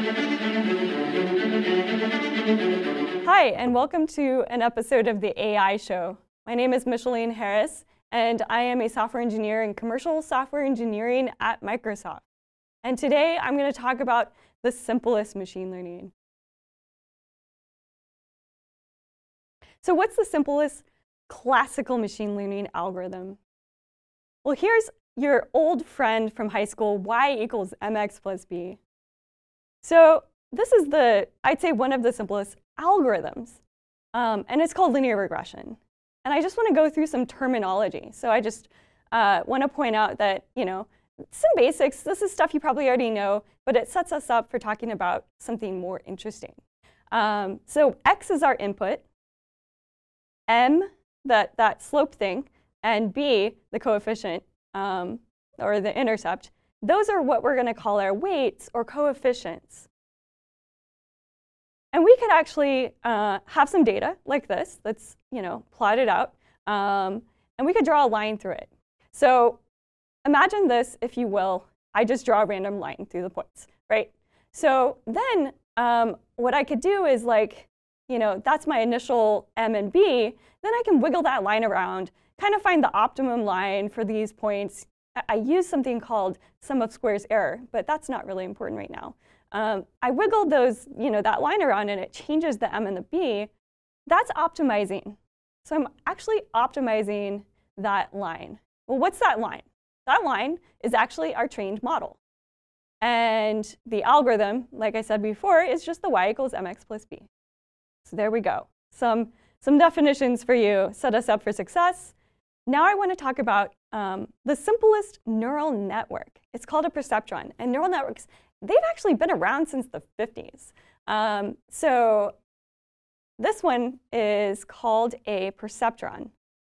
Hi, and welcome to an episode of the AI Show. My name is Micheline Harris, and I am a software engineer in commercial software engineering at Microsoft. And today I'm going to talk about the simplest machine learning. So what's the simplest classical machine learning algorithm? Well, here's your old friend from high school, y equals mx plus b. So this is I'd say one of the simplest algorithms, and it's called linear regression. And I just want to go through some terminology. So I just want to point out that, some basics. This is stuff you probably already know, but it sets us up for talking about something more interesting. So x is our input, m, that slope thing, and b, the coefficient, or the intercept. Those are what we're going to call our weights or coefficients. And we could actually have some data like this that's plotted out, and we could draw a line through it. So imagine this, if you will. I just draw a random line through the points, right? So then what I could do is that's my initial m and b. Then I can wiggle that line around, kind of find the optimum line for these points. I use something called sum of squares error, but that's not really important right now. I wiggled that line around, and it changes the m and the b. That's optimizing. So I'm actually optimizing that line. Well, what's that line? That line is actually our trained model. And the algorithm, like I said before, is just the y equals mx plus b. So there we go. Some definitions for you set us up for success. Now I want to talk about the simplest neural network. It's called a perceptron. And neural networks, they've actually been around since the 50s. So this one is called a perceptron.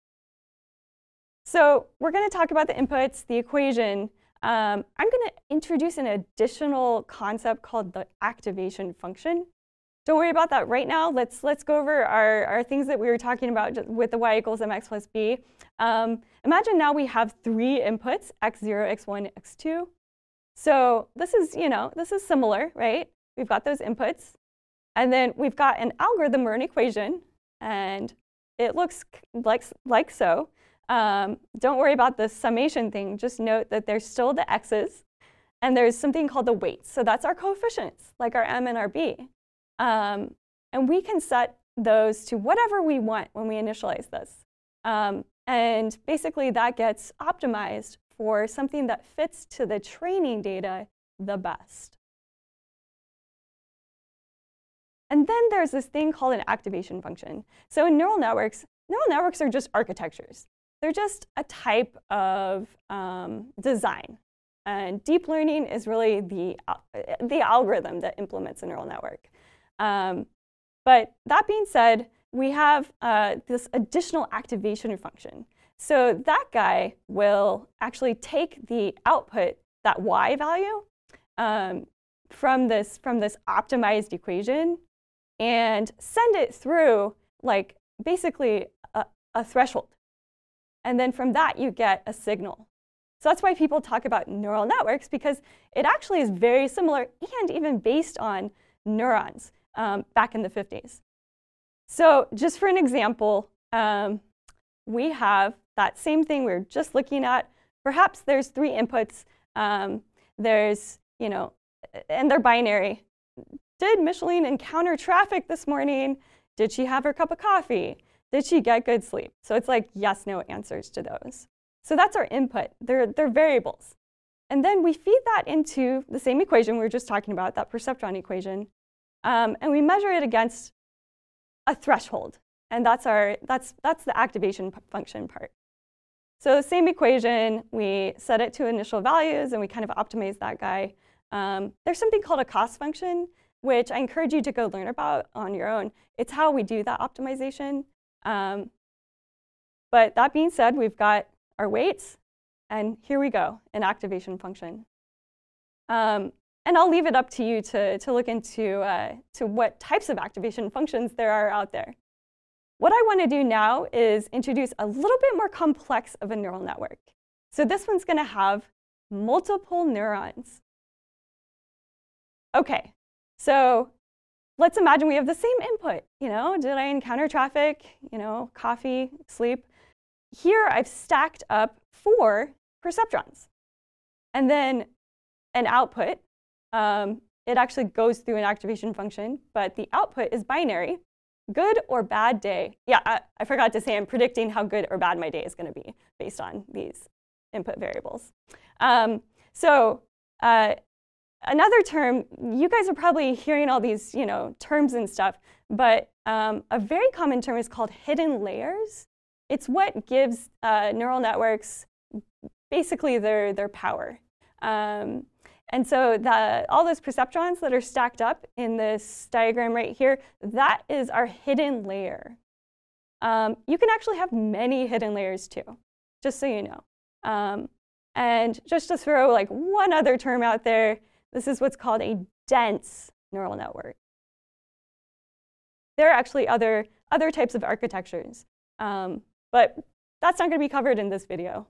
So we're going to talk about the inputs, the equation. I'm going to introduce an additional concept called the activation function. Don't worry about that right now. Let's go over our things that we were talking about with the y equals mx plus b. Imagine now we have three inputs, x0, x1, x2. So this is similar, right? We've got those inputs. And then we've got an algorithm or an equation. And it looks like so. Don't worry about the summation thing. Just note that there's still the x's. And there's something called the weights. So that's our coefficients, like our m and our b. And we can set those to whatever we want when we initialize this. And basically, that gets optimized for something that fits to the training data the best. And then there's this thing called an activation function. So in neural networks are just architectures. They're just a type of design. And deep learning is really the algorithm that implements a neural network. But that being said, we have this additional activation function. So that guy will actually take the output, that y value, from this optimized equation and send it through basically a threshold. And then from that, you get a signal. So that's why people talk about neural networks, because it actually is very similar and even based on neurons back in the 50s. So just for an example, we have that same thing we were just looking at. Perhaps there's three inputs. And they're binary. Did Micheline encounter traffic this morning? Did she have her cup of coffee? Did she get good sleep? So it's like yes, no answers to those. So that's our input. They're variables. And then we feed that into the same equation we were just talking about, that perceptron equation. And we measure it against a threshold. And that's the activation function part. So the same equation, we set it to initial values, and we kind of optimize that guy. There's something called a cost function, which I encourage you to go learn about on your own. It's how we do that optimization. But that being said, we've got our weights, and here we go, an activation function. And I'll leave it up to you to look into to what types of activation functions there are out there. What I want to do now is introduce a little bit more complex of a neural network. So this one's going to have multiple neurons. OK, So let's imagine we have the same input. Did I encounter traffic? Coffee, sleep. Here I've stacked up 4 perceptrons. And then an output. It actually goes through an activation function, but the output is binary. Good or bad day. Yeah, I forgot to say I'm predicting how good or bad my day is going to be based on these input variables. Another term, you guys are probably hearing all these terms and stuff, but a very common term is called hidden layers. It's what gives neural networks basically their power. And so all those perceptrons that are stacked up in this diagram right here, that is our hidden layer. You can actually have many hidden layers too, just so you know. And just to throw like one other term out there, this is what's called a dense neural network. There are actually other types of architectures, but that's not going to be covered in this video.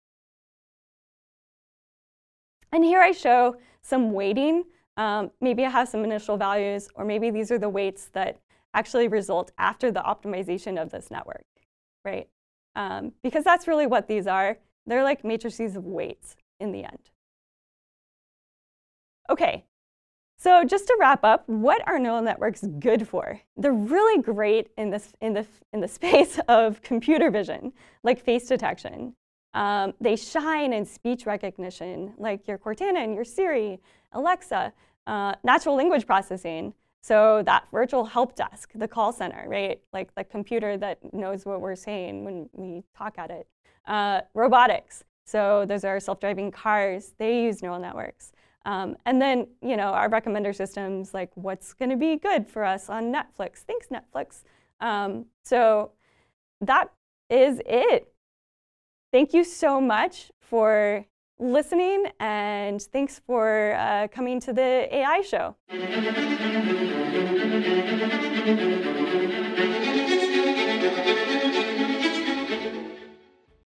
And here I show some weighting. Maybe I have some initial values, or maybe these are the weights that actually result after the optimization of this network, right? Because that's really what these are. They're like matrices of weights in the end. Okay, so just to wrap up, what are neural networks good for? They're really great in the space of computer vision, like face detection. They shine in speech recognition, like your Cortana and your Siri, Alexa, natural language processing. So that virtual help desk, the call center, right? Like the computer that knows what we're saying when we talk at it. Robotics. So those are self-driving cars. They use neural networks. And then, our recommender systems, like what's going to be good for us on Netflix. Thanks, Netflix. So that is it. Thank you so much for listening, and thanks for coming to the AI show.